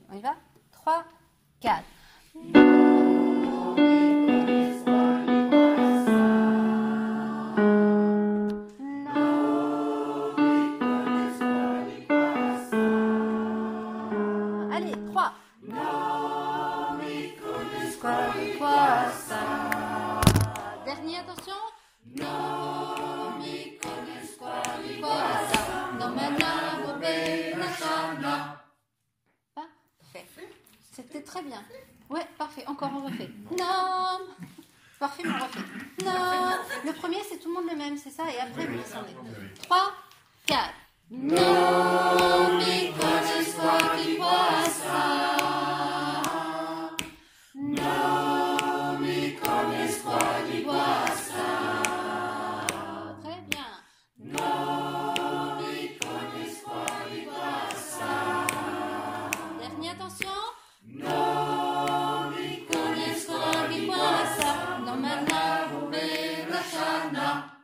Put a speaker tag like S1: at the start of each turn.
S1: On y va? 3, 4. Allez, 3. Dernier, attention. Parfait. C'était très bien. Ouais, parfait. Encore, on refait. Non. Parfait, mais on refait. Non. Le premier, c'est tout le monde le même, c'est ça? Et après, vous descendez. 3, 4. Non mi conosco chi possa. Non mi conosco chi possa. Très bien. Non mi conosco chi possa. Dernier, attention. Non mi conosco chi possa. Non me la vuole lasciare.